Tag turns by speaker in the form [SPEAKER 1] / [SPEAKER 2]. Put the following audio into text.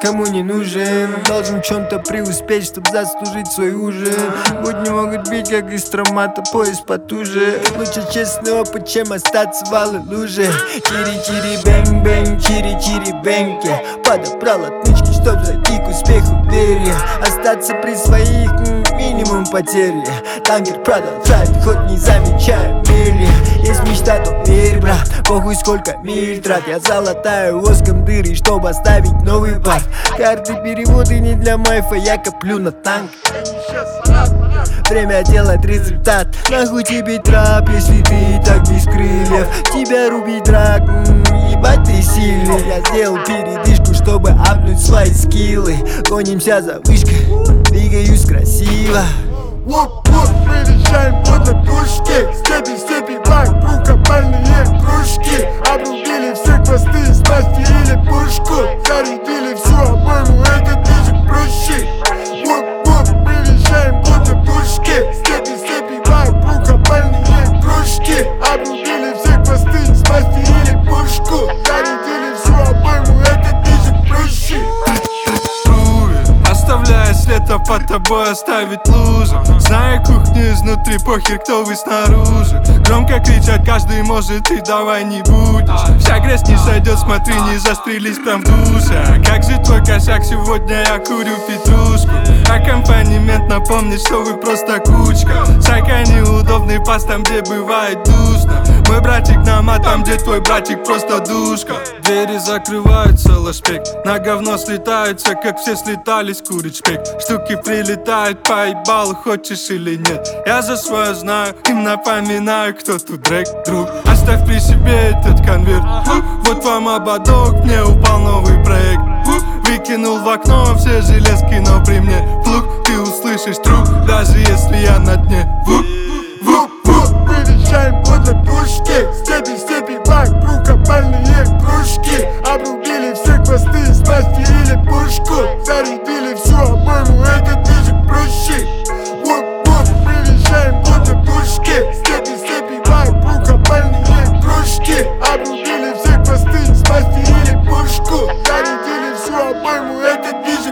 [SPEAKER 1] никому не нужен. Должен в чем-то преуспеть, чтоб заслужить свой ужин. Будни могут быть как из травмата, пояс потуже. Лучше честный опыт, чем остаться в алой луже. Чири-чири-бэнг-бэнг, чири-чири-бэнг. Подобрал отмычки, чтоб зайти к успеху в двери. Остаться при своих, минимум потери. Танкер продолжает ход, не замечая мили. Есть мечта, то верь, брат. Похуй сколько миль трат. Я залатаю воском дыры, чтобы оставить новый пар. Карты переводы не для майфа, я коплю на танк. Время делать результат. Нахуй тебе трап, если ты так без крыльев. Тебя рубить драк, ебать ты сильный. Я сделал передышку, чтобы апнуть свои скиллы. Гонимся за вышкой, двигаюсь красиво.
[SPEAKER 2] Приезжаем под пушки. Степи вокруг опальные кружки. Обрубили все хвосты, смастерили пушку. Зарядили всю обойму, этот движик проще. Приезжаем под пушки. Степи вокруг опальные кружки. Обрубили все хвосты, смастерили пушку. Зарядили всю обойму, этот движик проще.
[SPEAKER 3] Оставляя след, а под тобой оставить лужу. Зная кухню изнутри, похер, кто вы снаружи. Громко кричать каждый может, и давай не будешь. Вся грязь не сойдет, смотри, не застрелись прям в душе. А как же твой косяк, сегодня я курю петрушку. Аккомпанемент напомнит, что вы просто кучка. Сайка неудобный пас там, где бывает душно. Мой братик на мат, там, где твой братик просто душка. Двери закрываются, лошпек. На говно слетаются, как все слетались курить шпек. Штуки прилетают, поебал, хочешь или нет. Я за свое знаю, им напоминаю, кто тут Дрейк, друг. Оставь при себе этот конверт. Вот вам ободок, мне упал новый проект. Выкинул в окно все железки, но при мне плуг, ты услышишь труп, даже если я на дне.
[SPEAKER 2] Приезжаем под пушки. Степи вокруг опальные кружки. Обрубили все хвосты, смастерили пушку. Зарядили всю обойму, этот движик проще. Приезжаем под пушки. Степи вокруг опальные кружки. Обрубили все хвосты, смастерили пушку. Зарядили всю обойму, этот движик